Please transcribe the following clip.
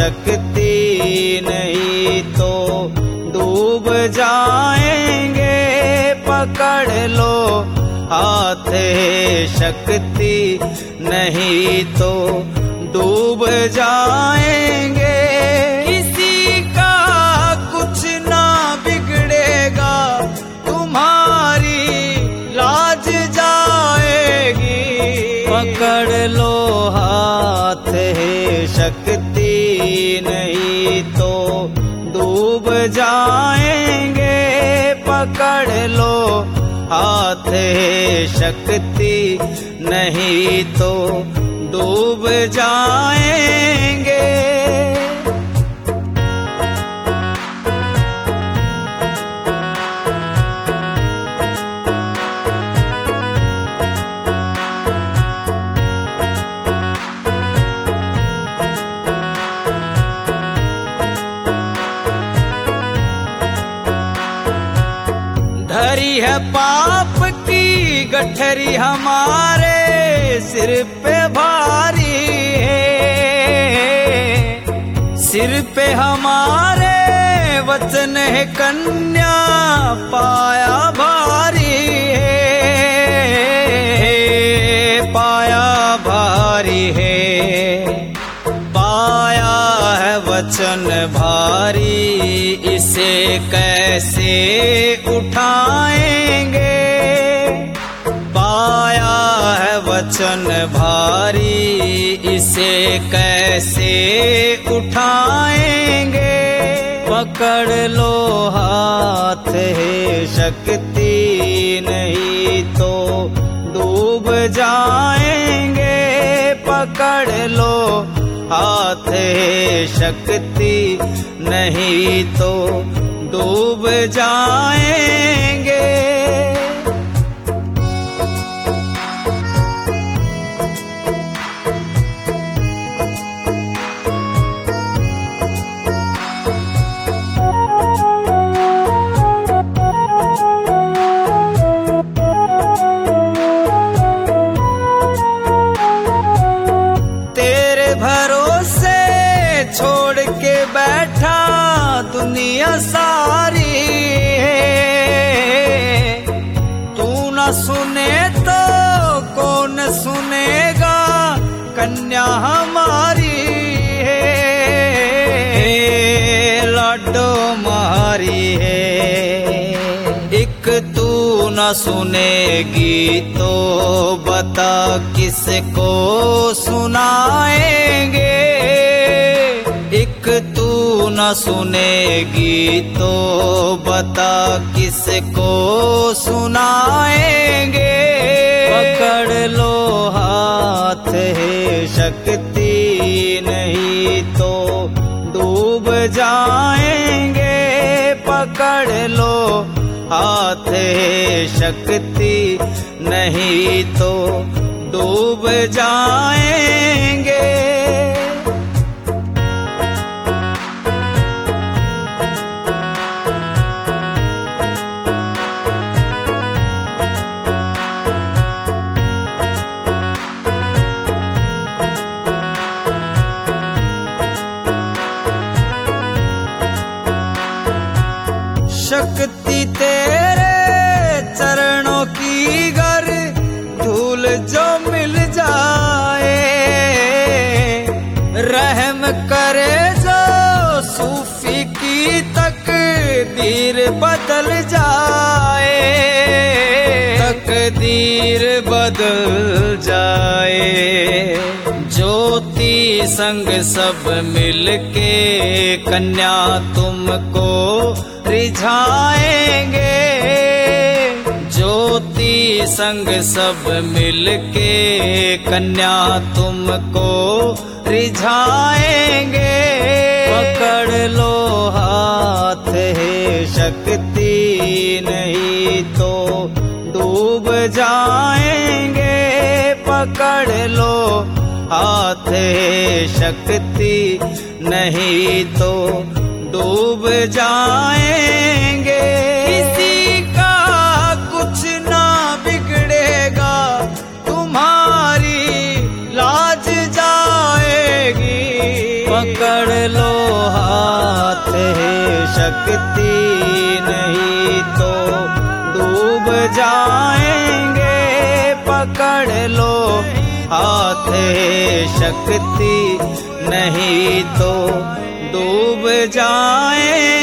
शक्ति, नहीं तो डूब जाएंगे। पकड़ लो हाथ है शक्ति, नहीं तो डूब जाएंगे। किसी का कुछ ना बिगड़ेगा, तुम्हारी लाज जाएगी। पकड़ लो हाथ है शक्ति, नहीं तो डूब जाएंगे। पकड़ लो हाथ है शक्ति, नहीं तो डूब जाएंगे। धरी है पाप की गठरी हमारे सिर पे भारी है। सिर पे हमारे वचन है कन्या पाया भारी है। पाया भारी है, पाया है वचन भारी, इसे कैसे उठाएंगे। पाया है वचन भारी, इसे कैसे उठाएंगे। पकड़ लो हाथ है शक्ति, नहीं तो डूब जाएंगे। पकड़ लो हाथ है शक्ति, नहीं तो डूब जाएंगे। तेरे भरोसे छोड़ के बैठा दुनिया सारी है। तू न सुने तो कौन सुनेगा, कन्या हमारी है। लाडो मारी है, एक तू न सुनेगी तो बता किसको सुनाएंगे। एक तू न सुनेगी तो बता किसको सुनाएंगे। पकड़ लो हाथ है शक्ति, नहीं तो डूब जाएंगे। पकड़ लो हाथ है शक्ति, नहीं तो डूब जाएंगे। शक्ति तेरे चरणों की गर धूल जो मिल जाए। रहम करे जो सूफी की तकदीर बदल जाए। तकदीर बदल जाए। ज्योति संग सब मिलके कन्या तुमको रिझाएंगे। ज्योति संग सब मिलके कन्या तुमको रिझाएंगे। पकड़ लो हाथ है शक्ति, नहीं तो डूब जाएंगे। पकड़ लो हाथ है शक्ति, नहीं तो डूब जाएंगे। किसी का कुछ ना बिगड़ेगा, तुम्हारी लाज जाएगी। पकड़ लो शक्ति नहीं तो डूब जाएंगे। पकड़ लो हाथ है शक्ति नहीं तो डूब जाएंगे।